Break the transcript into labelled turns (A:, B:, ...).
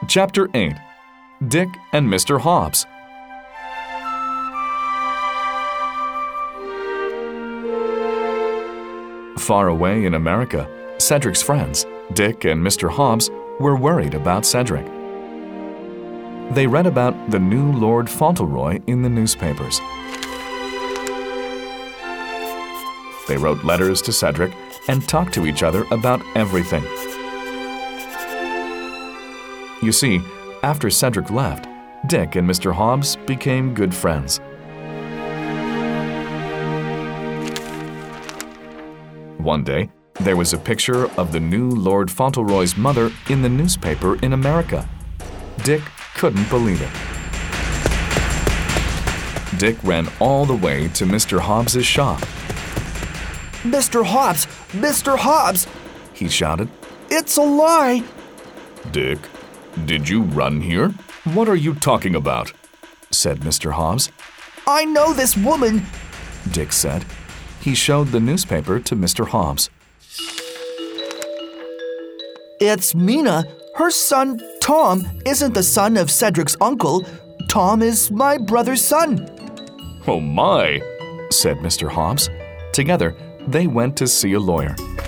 A: Chapter 8. Dick and Mr. Hobbs. Far away in America, Cedric's friends, Dick and Mr. Hobbs, were worried about Cedric. They read about the new Lord Fauntleroy in the newspapers. They wrote letters to Cedric and talked to each other about everything. You see, after Cedric left, Dick and Mr. Hobbs became good friends. One day, there was a picture of the new Lord Fauntleroy's mother in the newspaper in America. Dick couldn't believe it. Dick ran all the way to Mr. Hobbs's shop.
B: Mr. Hobbs! Mr. Hobbs!
A: He shouted.
B: It's a lie!
A: Dick, did you run here? What are you talking about? Said Mr. Hobbs.
B: I know this woman!
A: Dick said. He showed the newspaper to Mr. Hobbs.
B: It's Mina. Her son, Tom, isn't the son of Cedric's uncle. Tom is my brother's son.
A: Oh my, said Mr. Hobbs. Together, they went to see a lawyer.